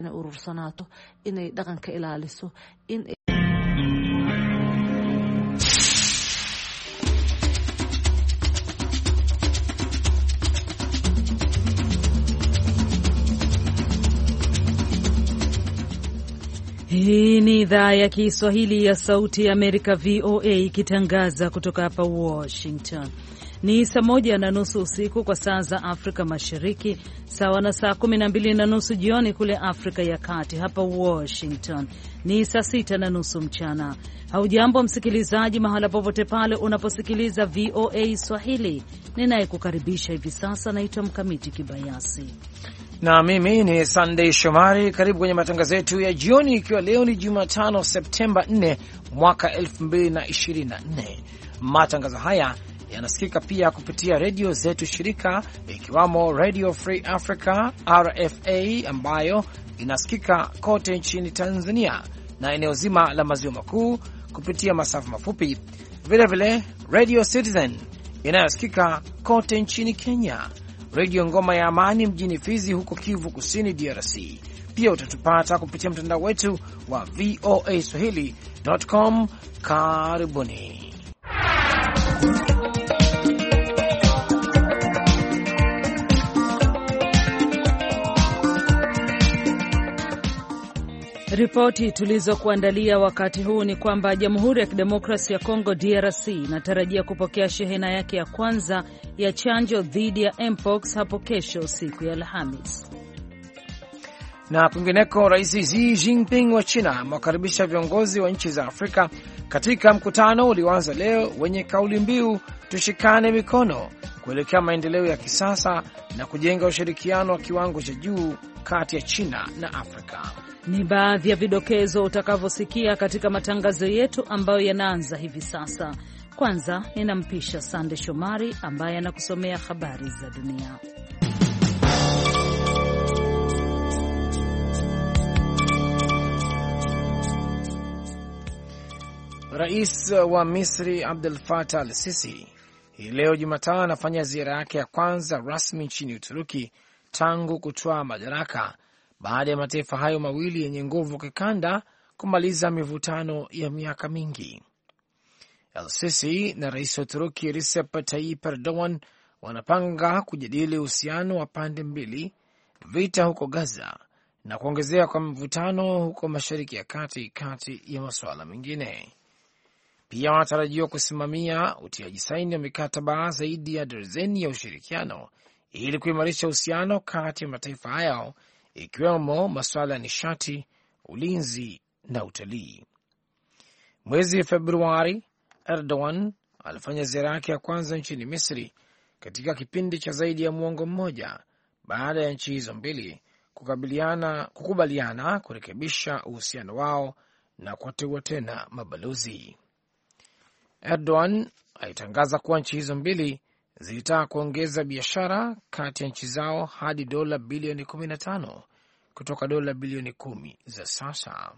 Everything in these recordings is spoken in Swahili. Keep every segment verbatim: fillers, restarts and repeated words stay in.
inay urursanaato, inay dhaqanka ilaaliso, in Hii ni idhaa ya Kiswahili ya Sauti ya Amerika V O A ikitangaza kutoka hapa Washington. Ni saa moja na nusu usiku kwa saa za Afrika Mashariki, sawa na saa kumi na mbili na nusu jioni kule Afrika ya Kati. Hapa Washington ni saa sita na nusu mchana. Haujambo msikilizaji, mahala popote pale unaposikiliza V O A Swahili. Ninayekukaribisha hivi sasa naitwa Mkamiti Kibayasi. Na mimi ni Sunday Shomari. Karibu kwenye matangazo yetu ya jioni, ikiwa leo ni Jumatano Septemba nne mwaka elfu mbili na ishirini na nne. Matangazo haya yanasikika pia kupitia redio zetu shirika, ikiwamo Radio Free Africa R F A ambayo inasikika kote nchini Tanzania na eneo zima la maziwa makuu kupitia masafa mafupi. Vile vile Radio Citizen inayosikika kote nchini Kenya, Radio Ngoma ya Amani mjini Fizi huko Kivu Kusini D R C. Pia utatupata kupitia mtandao wetu wa V O A Swahili dot com. Karibuni. Ripoti tulizokuandalia wakati huu ni kwamba Jamhuri ya Kidemokrasia ya Kongo D R C inatarajia kupokea shehena yake ya kwanza ya chanjo dhidi ya Mpox hapo kesho siku ya Alhamis. Na kwingineko, Rais Xi Jinping wa China amewakaribisha viongozi wa nchi za Afrika katika mkutano ulioanza leo wenye kauli mbiu tushikane mikono kuelekea maendeleo ya kisasa na kujenga ushirikiano wa kiwango cha juu kati ya China na Afrika. Ni baadhi ya vidokezo utakavyosikia katika matangazo yetu ambayo yanaanza hivi sasa. Kwanza ninampisha Sande Shomari ambaye anakusomea habari za dunia. Rais wa Misri Abdel Fattah al-Sisi hii leo Jumatano anafanya ziara yake ya kwanza rasmi nchini Uturuki tangu kutoa madaraka, baada ya mataifa hayo mawili yenye nguvu kikanda kumaliza mivutano ya miaka mingi. El-Sisi na rais wa Uturuki Recep Tayyip Erdogan wanapanga kujadili uhusiano wa pande mbili, vita huko Gaza na kuongezea kwa mivutano huko Mashariki ya Kati, kati ya masuala mengine. Pia wanatarajiwa kusimamia utiaji saini wa mikataba zaidi ya darzeni ya ushirikiano ili kuimarisha uhusiano kati ya mataifa hayo, ikiwemo masuala ya nishati, ulinzi na utalii. Mwezi Februari, Erdogan alifanya ziara yake ya kwanza nchini Misri katika kipindi cha zaidi ya muongo mmoja baada ya nchi hizo mbili kukabiliana kukubaliana kurekebisha uhusiano wao na kuwateua tena mabalozi. Erdogan alitangaza kuwa nchi hizo mbili zilitaka kuongeza biashara kati ya nchi zao hadi dola bilioni kumi na tano kutoka dola bilioni kumi za sasa.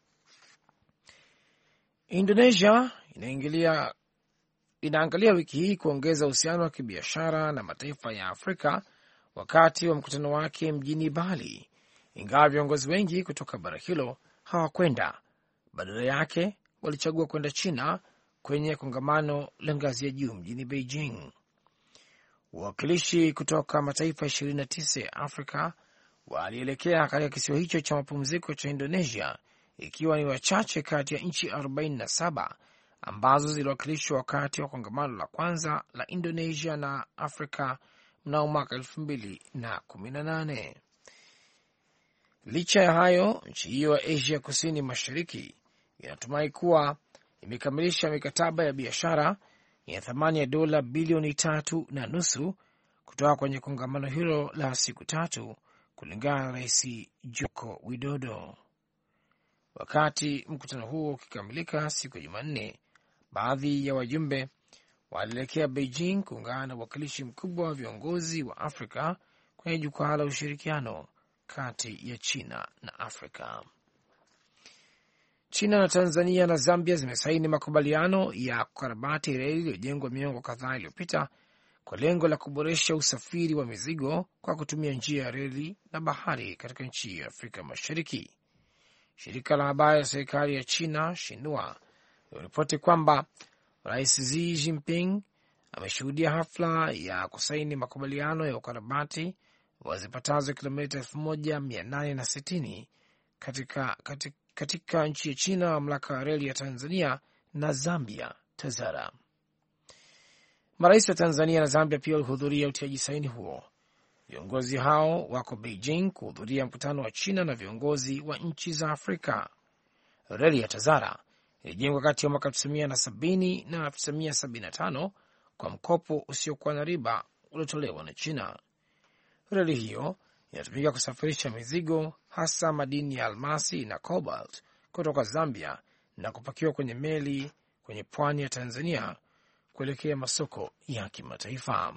Indonesia inaingilia inaangalia wiki hii kuongeza uhusiano wa kibiashara na mataifa ya Afrika wakati wa mkutano wake mjini Bali, ingawa viongozi wengi kutoka bara hilo hawakwenda. Badala yake walichagua kwenda China kwenye kongamano la ngazi ya juu mjini Beijing. Wawakilishi kutoka mataifa ishirini na tisa ya Afrika walielekea katika kisiwa hicho cha mapumziko cha Indonesia, ikiwa ni wachache kati ya nchi arobaini na saba ambazo ziliwakilishwa wakati wa kongamano la kwanza la Indonesia na Afrika mnamo mwaka elfu mbili na kumi na nane. Licha ya hayo, nchi hiyo ya Asia kusini mashariki inatumai kuwa imekamilisha mikataba ya biashara ya thamani ya dola bilioni tatu na nusu kutoka kwenye kongamano hilo la siku tatu, kulingana na Rais Joko Widodo. Wakati mkutano huo ukikamilika siku ya Jumanne, baadhi ya wajumbe walielekea Beijing kuungana na uwakilishi mkubwa wa viongozi wa Afrika kwenye jukwaa la ushirikiano kati ya China na Afrika. China na Tanzania na Zambia zimesaini makubaliano ya kukarabati reli iliyojengwa miongo kadhaa iliyopita kwa lengo la kuboresha usafiri wa mizigo kwa kutumia njia ya reli na bahari katika nchi ya Afrika Mashariki. Shirika la habari la serikali ya China Xinhua liliripoti kwamba Rais Xi Jinping ameshuhudia hafla ya kusaini makubaliano ya ukarabati wa zipatazo kilomita elfu moja mia nane na sitini katika, katika, katika nchi ya China, mamlaka ya reli ya Tanzania na Zambia TAZARA. Marais wa Tanzania na Zambia pia walihudhuria utiaji saini huo. Viongozi hao wako Beijing kuhudhuria mkutano wa China na viongozi wa nchi za Afrika. Reli ya TAZARA ilijengwa kati ya mwaka elfu tisa mia sabini na elfu tisa mia sabini na tano kwa mkopo usiokuwa na riba uliotolewa na China. Reli hiyo inatumika kusafirisha mizigo, hasa madini ya almasi na cobalt kutoka Zambia na kupakiwa kwenye meli kwenye pwani ya Tanzania kuelekea masoko ya kimataifa.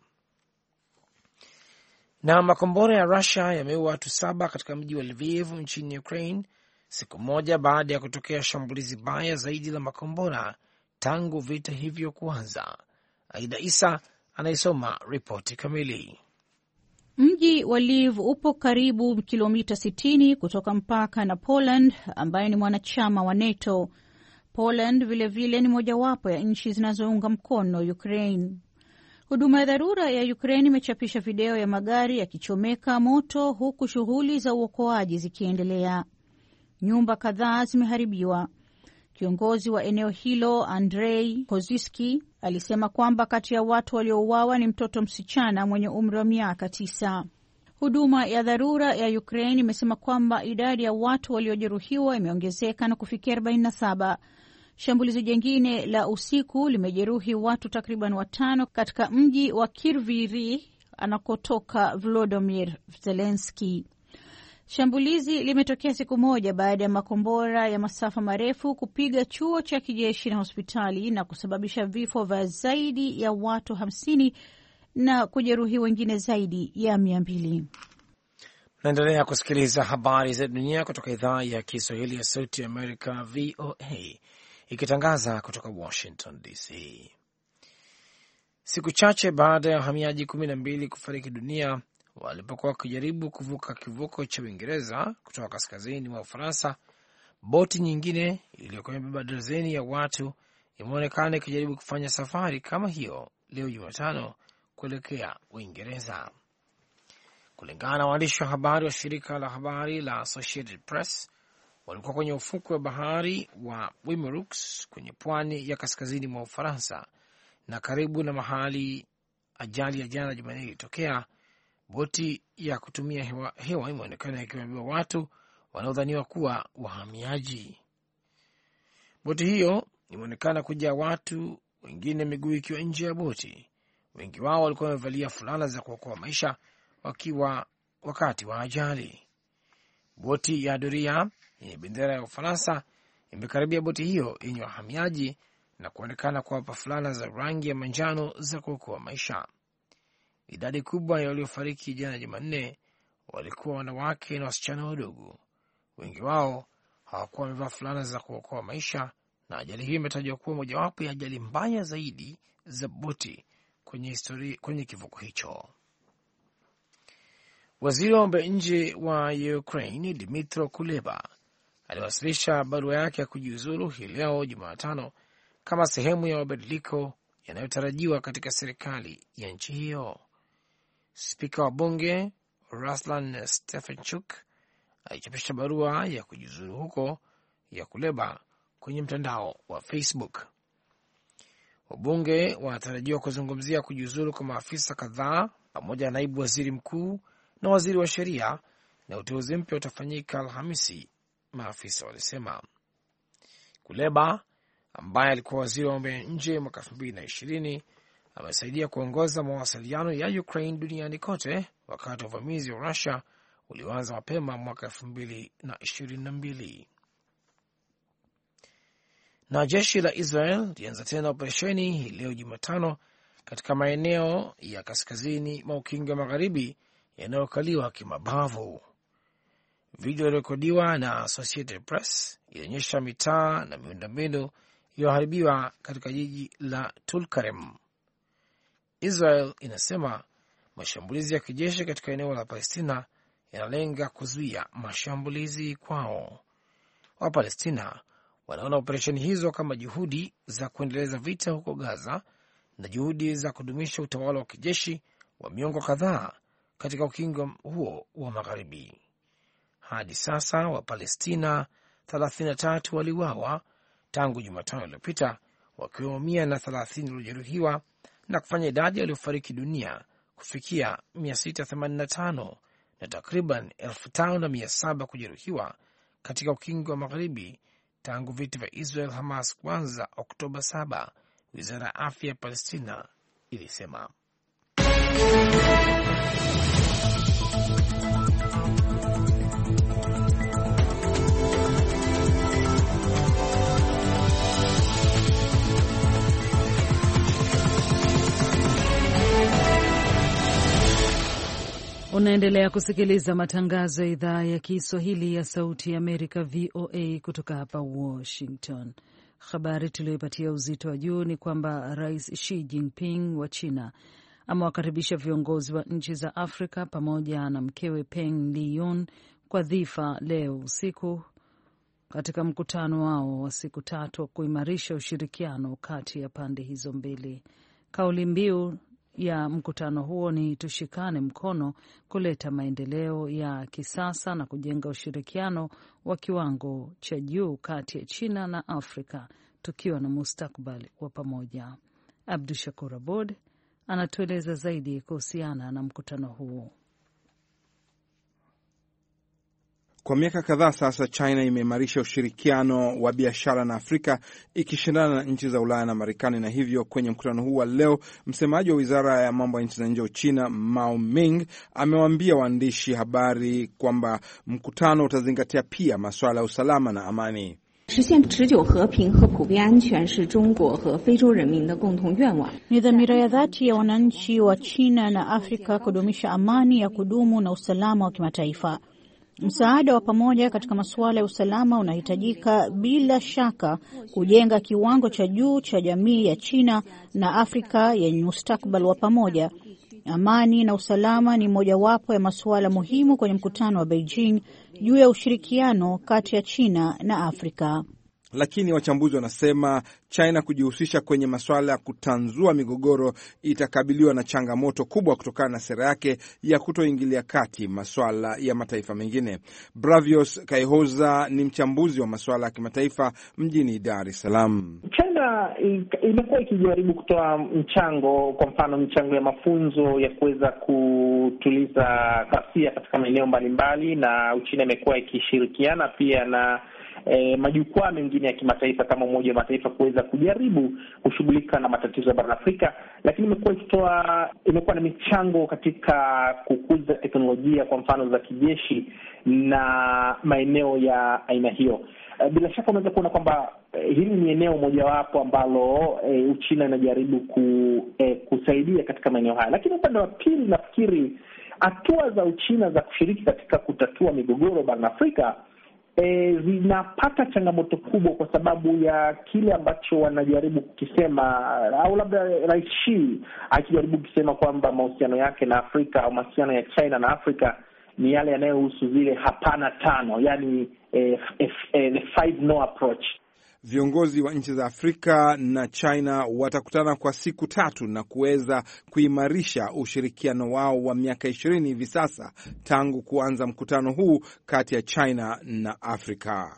Na makombora ya Russia yameua watu saba katika mji wa Lviv nchini Ukraine, siku moja baada ya kutokea shambulizi baya zaidi la makombora tangu vita hivyo kuanza. Aida Isa anaisoma ripoti kamili. Mji wa Lviv upo karibu kilomita sitini kutoka mpaka na Poland ambaye ni mwanachama wa NATO. Poland vilevile vile ni mojawapo ya nchi zinazounga mkono Ukraine. Huduma ya dharura ya Ukraine imechapisha video ya magari yakichomeka moto huku shughuli za uokoaji zikiendelea. Nyumba kadhaa zimeharibiwa. Kiongozi wa eneo hilo Andrei Koziski alisema kwamba kati ya watu waliouawa ni mtoto msichana mwenye umri wa miaka tisa. Huduma ya dharura ya Ukraine imesema kwamba idadi ya watu waliojeruhiwa imeongezeka na kufikia arobaini na saba. Shambulizi jingine la usiku limejeruhi watu takriban watano katika mji wa Kryvyi anakotoka Volodymyr Zelensky. Shambulizi limetokea siku moja baada ya makombora ya masafa marefu kupiga chuo cha kijeshi na hospitali na kusababisha vifo vya zaidi ya watu hamsini na kujeruhi wengine zaidi ya mia mbili. Naendelea kusikiliza habari za dunia kutoka idhaa ya Kiswahili ya Sauti ya Amerika V O A ikitangaza kutoka Washington D C. Siku chache baada ya wahamiaji kumi na mbili kufariki dunia walipokuwa wakijaribu kuvuka kivuko cha Uingereza kutoka kaskazini mwa Ufaransa, boti nyingine iliyokuwa imebeba dazeni ya watu imeonekana ikijaribu kufanya safari kama hiyo leo Jumatano kuelekea Uingereza. Kulingana na waandishi wa habari wa shirika la habari la Associated Press, walikuwa kwenye ufukwe wa bahari wa Wimereux kwenye pwani ya kaskazini mwa Ufaransa, na karibu na mahali ajali ya jana Jumanne ilitokea, boti ya kutumia hewa, hewa imeonekana ikiwa imebeba watu wanaodhaniwa kuwa wahamiaji. Boti hiyo imeonekana kujaa watu, wengine miguu ikiwa nje ya boti. Wengi wao walikuwa wamevalia fulana za kuokoa maisha wakiwa wakati wa ajali. Boti ya doria yenye bendera ya Ufaransa imekaribia boti hiyo yenye wahamiaji na kuonekana kuwapa fulana za rangi ya manjano za kuokoa maisha. Idadi kubwa ya waliofariki jana Jumanne walikuwa wanawake na wasichana wadogo. Wengi wao hawakuwa wamevaa fulana za kuokoa maisha, na ajali hiyo imetajwa kuwa mojawapo ya ajali mbaya zaidi za boti kwenye historia kwenye kivuko hicho. Waziri wa mambo ya nje wa Ukraine Dmytro Kuleba aliwasilisha barua yake ya kujiuzulu hii leo Jumatano kama sehemu ya mabadiliko yanayotarajiwa katika serikali ya nchi hiyo. Spika wa bunge Ruslan Stefanchuk alichapisha barua ya kujiuzulu huko ya Kuleba kwenye mtandao wa Facebook. Wabunge wanatarajiwa kuzungumzia kujiuzulu kwa maafisa kadhaa pamoja na naibu waziri mkuu na waziri wa sheria, na uteuzi mpya utafanyika Alhamisi, maafisa walisema. Kuleba ambaye alikuwa waziri wa mambo ya nje mwaka elfu mbili na ishirini amesaidia kuongoza mawasiliano ya Ukraine duniani kote wakati wa uvamizi wa Russia ulioanza mapema mwaka elfu mbili na ishirini na mbili. Na jeshi la Israel lianza tena operesheni hii leo Jumatano katika maeneo ya kaskazini mwa ukingo wa magharibi yanayokaliwa kimabavu. Video ilirekodiwa na Associated Press ilionyesha mitaa na miundombinu iliyoharibiwa katika jiji la Tulkarem. Israel inasema mashambulizi ya kijeshi katika eneo la Palestina yanalenga kuzuia mashambulizi kwao. Wapalestina wanaona operesheni hizo kama juhudi za kuendeleza vita huko Gaza na juhudi za kudumisha utawala wa kijeshi wa miongo kadhaa katika ukingo huo wa magharibi. Hadi sasa Wapalestina thelathini na tatu waliuawa tangu Jumatano iliyopita, wakiwemo mia na thelathini waliojeruhiwa na kufanya idadi waliofariki dunia kufikia mia sita themanini na tano na takriban elfu tano na mia saba kujeruhiwa katika ukingo wa magharibi tangu vita vya Israel Hamas kuanza Oktoba saba, wizara ya afya ya Palestina ilisema. Unaendelea kusikiliza matangazo ya idhaa ya Kiswahili ya Sauti ya Amerika, V O A, kutoka hapa Washington. Habari tuliyoipatia uzito wa juu ni kwamba Rais Xi Jinping wa China amewakaribisha viongozi wa nchi za Afrika pamoja na mkewe Peng Liyuan kwa dhifa leo usiku katika mkutano wao wa siku tatu wa kuimarisha ushirikiano kati ya pande hizo mbili. Kauli mbiu ya mkutano huo ni tushikane mkono kuleta maendeleo ya kisasa na kujenga ushirikiano wa kiwango cha juu kati ya China na Afrika tukiwa na mustakbali wa pamoja. Abdu Shakur Abod anatueleza zaidi kuhusiana na mkutano huo. Kwa miaka kadhaa sasa, China imeimarisha ushirikiano wa biashara na Afrika ikishindana na nchi za Ulaya na Marekani, na hivyo kwenye mkutano huu wa leo, msemaji wa wizara ya mambo ya nchi za nje wa China Mao Ming amewaambia waandishi habari kwamba mkutano utazingatia pia masuala ya usalama na amani. Ni dhamira ya dhati ya wananchi wa China na Afrika kudumisha amani ya kudumu na usalama wa kimataifa. Msaada wa pamoja katika masuala ya usalama unahitajika bila shaka kujenga kiwango cha juu cha jamii ya China na Afrika yenye mustakabali wa pamoja. Amani na usalama ni mojawapo ya masuala muhimu kwenye mkutano wa Beijing juu ya ushirikiano kati ya China na Afrika. Lakini wachambuzi wanasema China kujihusisha kwenye masuala ya kutanzua migogoro itakabiliwa na changamoto kubwa kutokana na sera yake ya kutoingilia kati masuala ya mataifa mengine. Bravios Kaihoza ni mchambuzi wa masuala ya kimataifa mjini Dar es Salaam. China imekuwa ikijaribu kutoa mchango, kwa mfano mchango ya mafunzo ya kuweza kutuliza ghasia katika maeneo mbalimbali, na Uchina imekuwa ikishirikiana pia na E, majukwaa mengine ya kimataifa kama Umoja wa Mataifa kuweza kujaribu kushughulika na matatizo ya bara Afrika, lakini imekuwa ikitoa imekuwa na michango katika kukuza teknolojia, kwa mfano za kijeshi na maeneo ya aina hiyo. E, bila shaka unaweza kuona kwamba e, hili ni eneo mojawapo ambalo e, Uchina inajaribu ku, e, kusaidia katika maeneo haya. Lakini upande wa pili, nafikiri hatua za Uchina za kushiriki katika kutatua migogoro bara Afrika E, zinapata changamoto kubwa kwa sababu ya kile ambacho wanajaribu kukisema, au labda Rais Xi akijaribu kusema kwamba mahusiano yake na Afrika au mahusiano ya China na Afrika ni yale yanayohusu zile hapana tano, yani eh, eh, the five no approach. Viongozi wa nchi za Afrika na China watakutana kwa siku tatu na kuweza kuimarisha ushirikiano wao wa miaka ishirini hivi sasa tangu kuanza mkutano huu kati ya China na Afrika.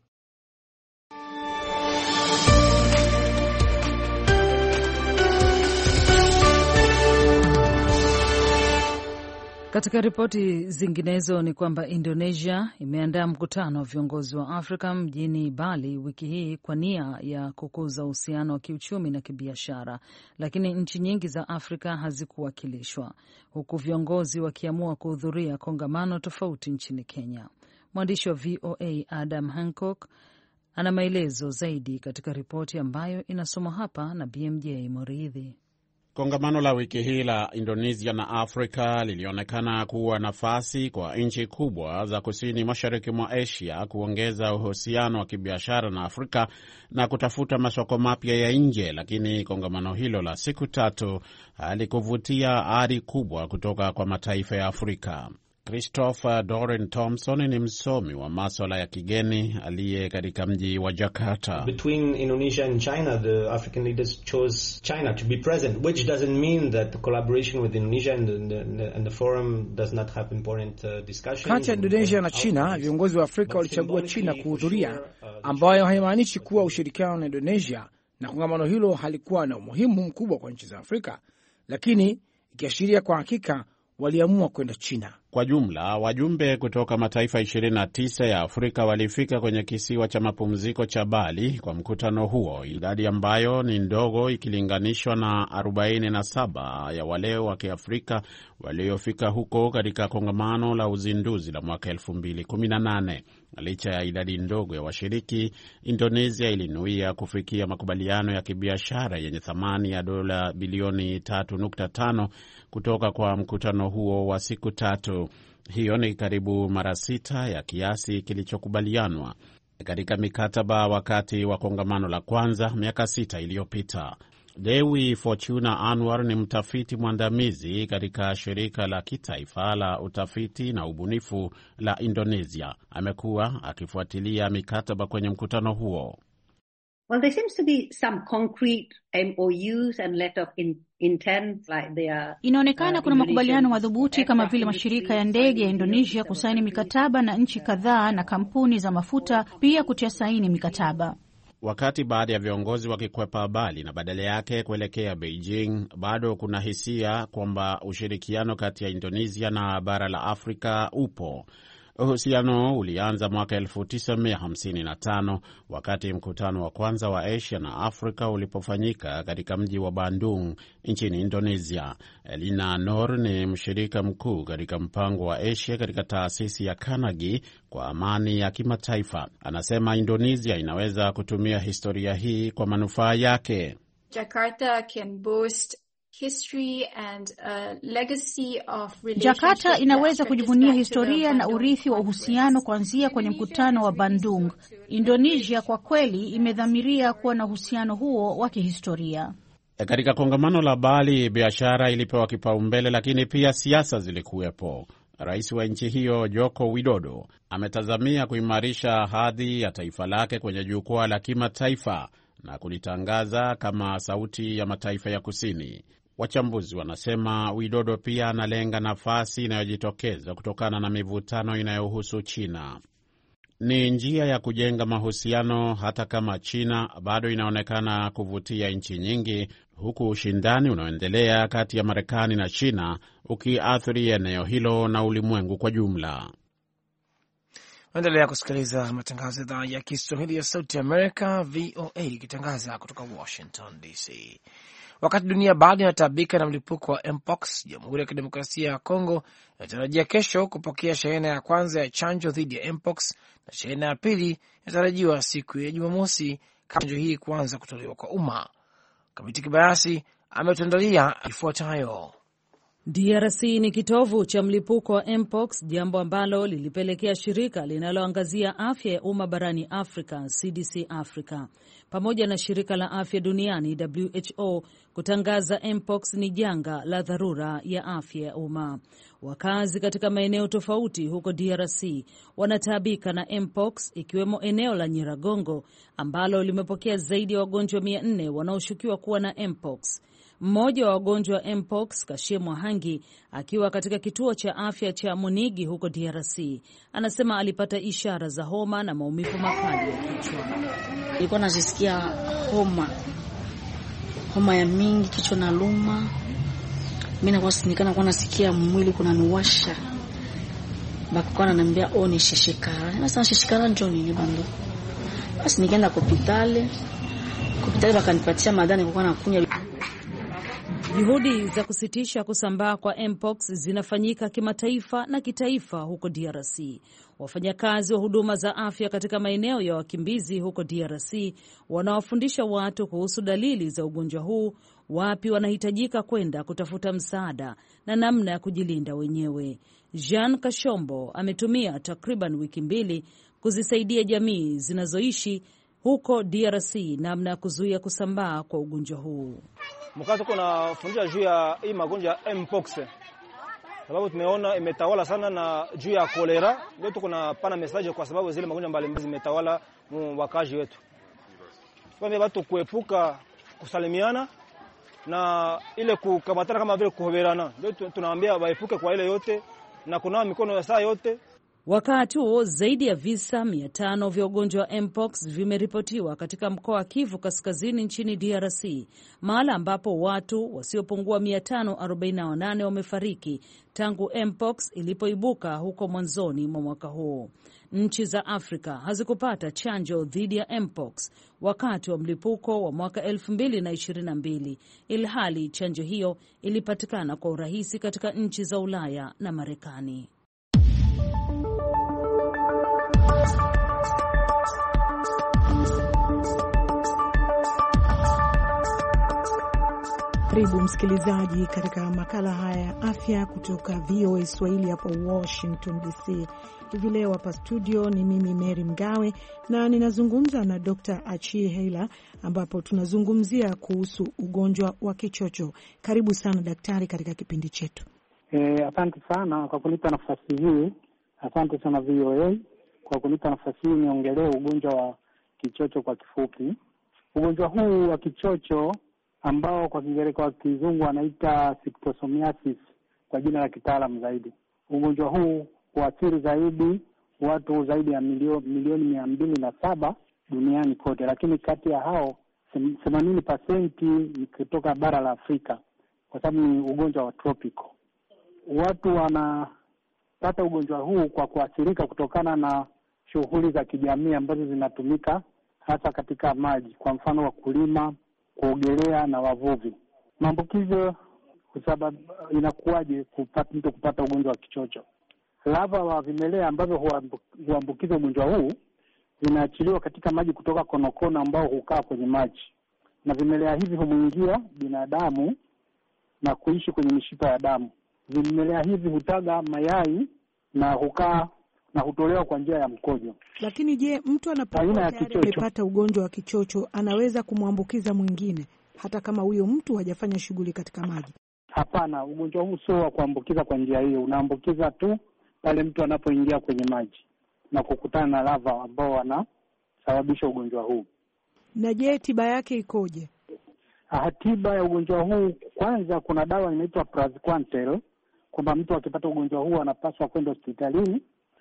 Katika ripoti zinginezo ni kwamba Indonesia imeandaa mkutano wa viongozi wa Afrika mjini Bali wiki hii kwa nia ya kukuza uhusiano wa kiuchumi na kibiashara, lakini nchi nyingi za Afrika hazikuwakilishwa, huku viongozi wakiamua kuhudhuria kongamano tofauti nchini Kenya. Mwandishi wa V O A Adam Hancock ana maelezo zaidi katika ripoti ambayo inasomwa hapa na B M J Moridhi. Kongamano la wiki hii la Indonesia na Afrika lilionekana kuwa nafasi kwa nchi kubwa za kusini mashariki mwa Asia kuongeza uhusiano wa kibiashara na Afrika na kutafuta masoko mapya ya nje, lakini kongamano hilo la siku tatu halikuvutia ari kubwa kutoka kwa mataifa ya Afrika. Christopher Doran Thompson ni msomi wa masuala ya kigeni aliye katika mji wa Jakarta. Between Indonesia and China, the African leaders chose China to be present, which doesn't mean that the collaboration with Indonesia and the, and the forum does not have important uh, discussions. Kati ya Indonesia na China, viongozi wa Afrika walichagua China kuhudhuria, ambayo haimaanishi kuwa ushirikiano na Indonesia na kongamano hilo halikuwa na umuhimu mkubwa kwa nchi za Afrika, lakini ikiashiria kwa hakika waliamua kwenda China. Kwa jumla, wajumbe kutoka mataifa ishirini na tisa ya Afrika walifika kwenye kisiwa cha mapumziko cha Bali kwa mkutano huo, idadi ambayo ni ndogo ikilinganishwa na arobaini na saba ya wale wa Kiafrika waliofika huko katika kongamano la uzinduzi la mwaka elfu mbili kumi na nane. Licha ya idadi ndogo ya washiriki, Indonesia ilinuia kufikia makubaliano ya kibiashara yenye thamani ya dola bilioni tatu nukta tano kutoka kwa mkutano huo wa siku tatu. Hiyo ni karibu mara sita ya kiasi kilichokubalianwa katika mikataba wakati wa kongamano la kwanza miaka sita iliyopita. Dewi Fortuna Anwar ni mtafiti mwandamizi katika shirika la kitaifa la utafiti na ubunifu la Indonesia. Amekuwa akifuatilia mikataba kwenye mkutano huo. Well, there seems to be some concrete M O Us and letter of in, intent like they are. Inaonekana kuna makubaliano madhubuti kama vile mashirika ya ndege ya Indonesia kusaini mikataba na nchi kadhaa na kampuni za mafuta pia kutia saini mikataba. Wakati baadhi ya viongozi wakikwepa Bali na badala yake kuelekea Beijing, bado kuna hisia kwamba ushirikiano kati ya Indonesia na bara la Afrika upo. Uhusiano ulianza mwaka elfu tisa mia hamsini na tano wakati mkutano wa kwanza wa Asia na Afrika ulipofanyika katika mji wa Bandung nchini Indonesia. Elina Nor ni mshirika mkuu katika mpango wa Asia katika taasisi ya Carnegie kwa amani ya kimataifa. Anasema Indonesia inaweza kutumia historia hii kwa manufaa yake. Jakarta can boast history and a legacy of Jakarta inaweza kujivunia historia na urithi wa uhusiano kuanzia kwenye mkutano wa Bandung. Indonesia kwa kweli imedhamiria kuwa na uhusiano huo wa kihistoria. Katika kongamano la Bali, biashara ilipewa kipaumbele, lakini pia siasa zilikuwepo. Rais wa nchi hiyo Joko Widodo ametazamia kuimarisha hadhi ya taifa lake kwenye jukwaa la kimataifa na kulitangaza kama sauti ya mataifa ya kusini. Wachambuzi wanasema Widodo pia analenga nafasi inayojitokeza kutokana na mivutano inayohusu China. Ni njia ya kujenga mahusiano hata kama China bado inaonekana kuvutia nchi nyingi, huku ushindani unaoendelea kati ya Marekani na China ukiathiri eneo hilo na ulimwengu kwa jumla. Endelea kusikiliza matangazo ya idhaa ya Kiswahili ya Sauti Amerika, V O A, ikitangaza kutoka Washington D C. Wakati dunia bado inatabika na mlipuko wa Mpox, Jamhuri ya Kidemokrasia ya Kongo inatarajia kesho kupokea shehena ya kwanza ya chanjo dhidi ya Mpox, na shehena ya pili inatarajiwa siku ya Jumamosi kabla chanjo hii kuanza kutolewa kwa umma. Kamiti Kibayasi ametuandalia ifuatayo. D R C ni kitovu cha mlipuko wa Mpox, jambo ambalo lilipelekea shirika linaloangazia afya ya umma barani Afrika, C D C Africa, pamoja na shirika la afya duniani W H O kutangaza Mpox ni janga la dharura ya afya ya umma. Wakazi katika maeneo tofauti huko D R C wanataabika na Mpox, ikiwemo eneo la Nyiragongo ambalo limepokea zaidi ya wagonjwa mia nne wanaoshukiwa kuwa na Mpox. Mmoja wa wagonjwa wa Mpox, Kashie Mwahangi, akiwa katika kituo cha afya cha Munigi huko D R C, anasema alipata ishara za homa na maumivu makali ya kichwa. Nilikuwa najisikia homa, homa ya mingi, kichwa na luma. Mimi nakuwa sinikana kwa nasikia mwili kuna niwasha. Bakikuwa ananiambia oh ni shishikara. Sasa shishikara njoo nini bando? Basi nikaenda hospitali. Hospitali wakanipatia madani kwa nakunya. Juhudi za kusitisha kusambaa kwa Mpox zinafanyika kimataifa na kitaifa huko D R C. Wafanyakazi wa huduma za afya katika maeneo ya wakimbizi huko D R C wanawafundisha watu kuhusu dalili za ugonjwa huu, wapi wanahitajika kwenda kutafuta msaada na namna ya kujilinda wenyewe. Jean Kashombo ametumia takriban wiki mbili kuzisaidia jamii zinazoishi huko D R C namna ya kuzuia kusambaa kwa ugonjwa huu. Mkato kuna fundisha juu ya hii magonjwa ya Mpox. Sababu tumeona imetawala sana na juu ya kolera, ndio tuko na pana message kwa sababu zile magonjwa mbalimbali zimetawala wakazi wetu. Kwa hivyo watu kuepuka kusalimiana na ile kukamatana kama vile kuhoberana. Ndio tunawaambia waepuke kwa ile yote na kunawa mikono ya saa yote. Wakati huo zaidi ya visa mia tano vya ugonjwa wa Mpox vimeripotiwa katika mkoa wa Kivu Kaskazini nchini D R C, mahala ambapo watu wasiopungua mia tano arobaini na nane wamefariki tangu Mpox ilipoibuka huko mwanzoni mwa mwaka huu. Nchi za Afrika hazikupata chanjo dhidi ya Mpox wakati wa mlipuko wa mwaka elfu mbili na ishirini na mbili, ilhali chanjo hiyo ilipatikana kwa urahisi katika nchi za Ulaya na Marekani. Karibu msikilizaji katika makala haya ya afya kutoka V O A Swahili hapa Washington D C. Hivi leo hapa studio ni mimi Mary Mgawe na ninazungumza na Doctor Achie Heila ambapo tunazungumzia kuhusu ugonjwa wa kichocho. Karibu sana daktari katika kipindi chetu. Eh, asante sana kwa kunipa nafasi hii. Asante sana V O A kwa kunipa nafasi hii niongelee ugonjwa wa kichocho kwa kifupi. Ugonjwa huu wa kichocho ambao kwa Kiingereza kwa Kizungu wanaita schistosomiasis kwa jina la kitaalamu zaidi. Ugonjwa huu huathiri zaidi watu zaidi ya milioni milioni mia mbili na saba duniani kote, lakini kati ya hao themanini percent ni kutoka bara la Afrika kwa sababu ni ugonjwa wa tropical. Watu wanapata ugonjwa huu kwa kuathirika kutokana na shughuli za kijamii ambazo zinatumika hasa katika maji, kwa mfano wakulima, kuogelea na wavuvi. Maambukizo sababu inakuwaje kupata mtu kupata ugonjwa wa kichocho? Lava wa vimelea ambavyo huambukiza ugonjwa huu vinaachiliwa katika maji kutoka konokono ambao hukaa kwenye maji, na vimelea hivi humuingia binadamu na kuishi kwenye mishipa ya damu. Vimelea hivi hutaga mayai na hukaa na hutolewa kwa njia ya mkojo. Lakini je, mtu anapokuwa amepata ugonjwa wa kichocho anaweza kumwambukiza mwingine hata kama huyo mtu hajafanya shughuli katika maji? Hapana, ugonjwa huu sio wa kuambukiza kwa njia hiyo. Unaambukiza tu pale mtu anapoingia kwenye maji na kukutana na lava ambao wanasababisha ugonjwa huu. Na je, tiba yake ikoje? Ah, tiba ya ugonjwa huu, kwanza kuna dawa inaitwa Praziquantel, kwamba mtu akipata ugonjwa huu anapaswa kwenda hospitalini,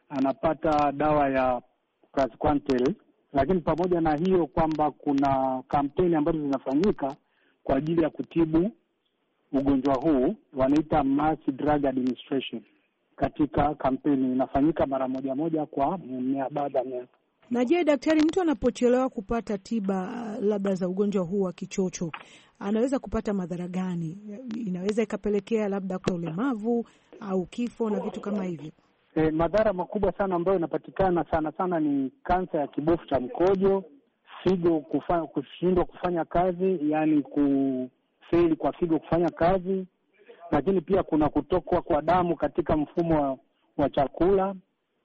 anapata dawa ya Praziquantel. Lakini pamoja na hiyo kwamba kuna kampeni ambazo zinafanyika kwa ajili ya kutibu ugonjwa huu, wanaita mass drug administration. Katika kampeni inafanyika mara moja moja kwa mia baada ya miaka. Na je, daktari, mtu anapochelewa kupata tiba labda za ugonjwa huu wa kichocho anaweza kupata madhara gani? Inaweza ikapelekea labda kwa ulemavu au kifo na vitu kama hivyo. E, madhara makubwa sana ambayo yanapatikana sana sana ni kansa ya kibofu cha mkojo, figo kufanya kushindwa kufanya kazi, yani kufeli kwa figo kufanya kazi, lakini pia kuna kutokwa kwa damu katika mfumo wa, wa chakula,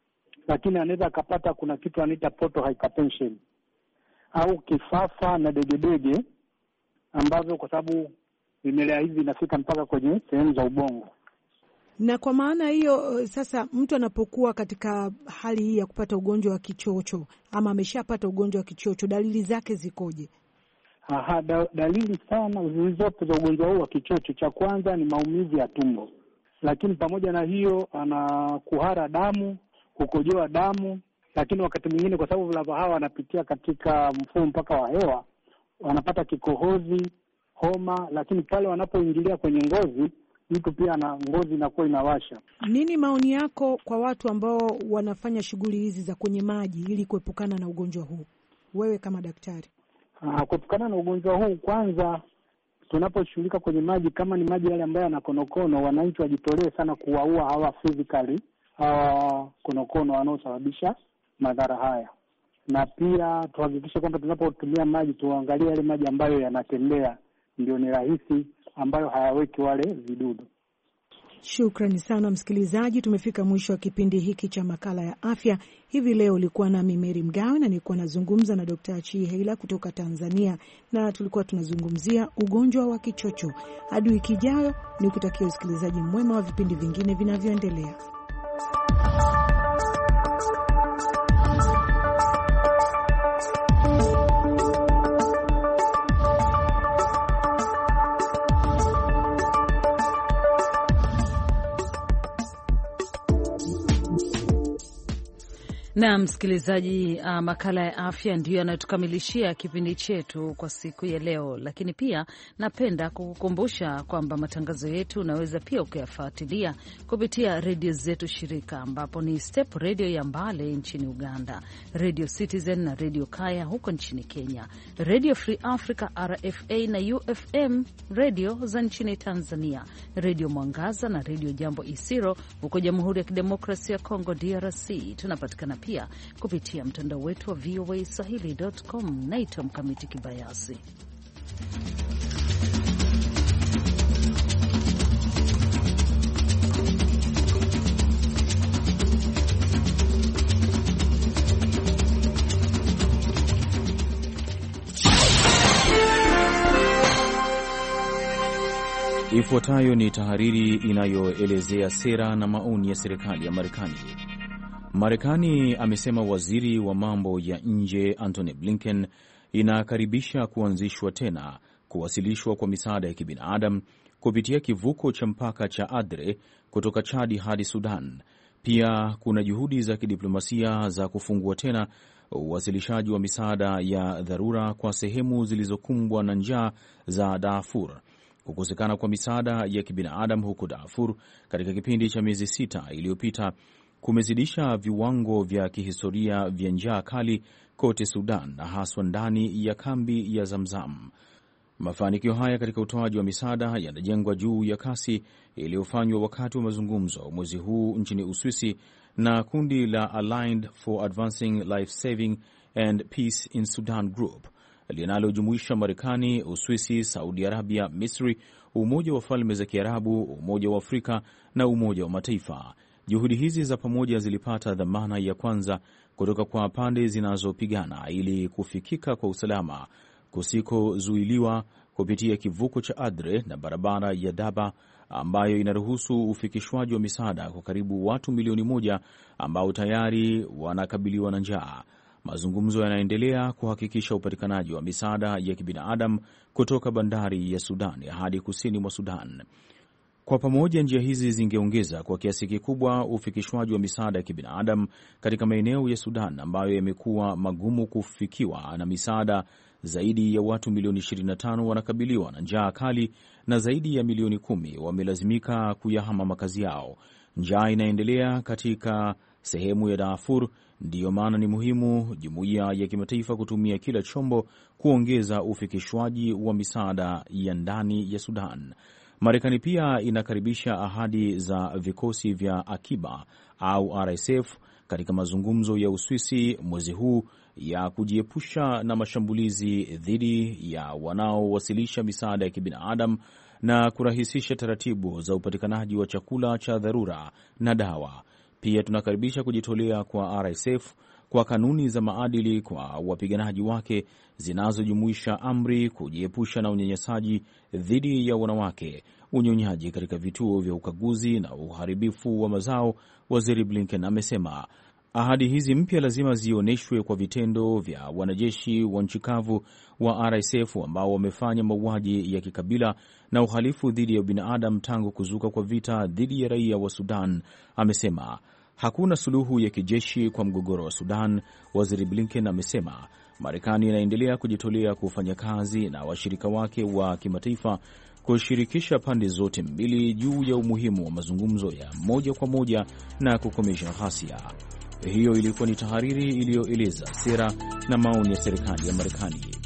lakini anaweza akapata kuna kitu anaita portal hypertension au kifafa na degedege ambavyo kwa sababu vimelea hivi vinafika mpaka kwenye sehemu za ubongo. Na kwa maana hiyo sasa mtu anapokuwa katika hali hii ya kupata ugonjwa wa kichocho ama ameshapata ugonjwa wa kichocho, dalili zake zikoje? Aha, da, dalili sana zilizopo za ugonjwa huu wa kichocho, cha kwanza ni maumivu ya tumbo. Lakini pamoja na hiyo ana kuhara damu, kukojoa damu, lakini wakati mwingine kwa sababu lava hawa wanapitia katika mfumo mpaka wa hewa, wanapata kikohozi, homa, lakini pale wanapoingilia kwenye ngozi mtu pia na ngozi inakuwa inawasha. Nini maoni yako kwa watu ambao wanafanya shughuli hizi za kwenye maji ili kuepukana na ugonjwa huu, wewe kama daktari? Ah, kuepukana na ugonjwa huu, kwanza tunaposhughulika kwenye maji, kama ni maji yale ambayo yana konokono, wananchi wajitolee sana kuwaua hawa physically hawa konokono wanaosababisha madhara haya. Na pia tuhakikishe kwamba tunapotumia maji tuangalie yale maji ambayo yanatembea, ndio ni rahisi, ambayo hayaweki wale vidudu. Shukrani sana msikilizaji, tumefika mwisho wa kipindi hiki cha makala ya afya. Hivi leo ulikuwa nami Mary Mgawe na nilikuwa nazungumza na Daktari Achii Heila kutoka Tanzania, na tulikuwa tunazungumzia ugonjwa wa kichocho. Hadi wiki ijayo, nikutakia usikilizaji mwema wa vipindi vingine vinavyoendelea. Na msikilizaji, uh, makala ya afya ndiyo yanatukamilishia kipindi chetu kwa siku ya leo, lakini pia napenda kukukumbusha kwamba matangazo yetu unaweza pia ukayafuatilia kupitia redio zetu shirika, ambapo ni Step Radio ya Mbale nchini Uganda, Radio Citizen na Radio Kaya huko nchini Kenya, Radio Free Africa R F A na U F M radio za nchini Tanzania, Radio Mwangaza na Radio Jambo Isiro huko Jamhuri ya Kidemokrasia ya Kongo D R C. Tunapatikana pia kupitia mtandao wetu wa V O A Swahili dot com. Naitwa Mkamiti Kibayasi. Ifuatayo ni tahariri inayoelezea sera na maoni ya serikali ya Marekani. Marekani, amesema waziri wa mambo ya nje Antony Blinken, inakaribisha kuanzishwa tena kuwasilishwa kwa misaada ya kibinadamu kupitia kivuko cha mpaka cha Adre kutoka Chadi hadi Sudan. Pia kuna juhudi za kidiplomasia za kufungua tena uwasilishaji wa misaada ya dharura kwa sehemu zilizokumbwa na njaa za Darfur. Kukosekana kwa misaada ya kibinadamu huko Darfur katika kipindi cha miezi sita iliyopita kumezidisha viwango vya kihistoria vya njaa kali kote Sudan, na haswa ndani ya kambi ya Zamzam. Mafanikio haya katika utoaji wa misaada yanajengwa juu ya kasi iliyofanywa wakati wa mazungumzo mwezi huu nchini Uswisi na kundi la Aligned for Advancing Life Saving and Peace in Sudan Group linalojumuisha Marekani, Uswisi, Saudi Arabia, Misri, Umoja wa Falme za Kiarabu, Umoja wa Afrika na Umoja wa Mataifa. Juhudi hizi za pamoja zilipata dhamana ya kwanza kutoka kwa pande zinazopigana ili kufikika kwa usalama kusikozuiliwa kupitia kivuko cha Adre na barabara ya Daba ambayo inaruhusu ufikishwaji wa misaada kwa karibu watu milioni moja ambao tayari wanakabiliwa na njaa. Mazungumzo yanaendelea kuhakikisha upatikanaji wa misaada ya kibinadamu kutoka bandari ya Sudan hadi kusini mwa Sudan. Kwa pamoja, njia hizi zingeongeza kwa kiasi kikubwa ufikishwaji wa misaada ya kibinadamu katika maeneo ya Sudan ambayo yamekuwa magumu kufikiwa na misaada. Zaidi ya watu milioni ishirini na tano wanakabiliwa na njaa kali na zaidi ya milioni kumi wamelazimika kuyahama makazi yao. Njaa inaendelea katika sehemu ya Darfur. Ndiyo maana ni muhimu jumuiya ya kimataifa kutumia kila chombo kuongeza ufikishwaji wa misaada ya ndani ya Sudan. Marekani pia inakaribisha ahadi za vikosi vya akiba au R S F katika mazungumzo ya Uswisi mwezi huu ya kujiepusha na mashambulizi dhidi ya wanaowasilisha misaada ya kibinadamu na kurahisisha taratibu za upatikanaji wa chakula cha dharura na dawa. Pia tunakaribisha kujitolea kwa R S F kwa kanuni za maadili kwa wapiganaji wake zinazojumuisha amri kujiepusha na unyanyasaji dhidi ya wanawake, unyonyaji katika vituo vya ukaguzi na uharibifu wa mazao. Waziri Blinken amesema ahadi hizi mpya lazima zionyeshwe kwa vitendo vya wanajeshi wa nchi kavu wa R S F ambao wamefanya mauaji ya kikabila na uhalifu dhidi ya binadamu tangu kuzuka kwa vita dhidi ya raia wa Sudan. Amesema hakuna suluhu ya kijeshi kwa mgogoro wa Sudan. Waziri Blinken amesema Marekani inaendelea kujitolea kufanya kazi na washirika wake wa kimataifa kushirikisha pande zote mbili juu ya umuhimu wa mazungumzo ya moja kwa moja na kukomesha ghasia. Hiyo ilikuwa ni tahariri iliyoeleza sera na maoni ya serikali ya Marekani.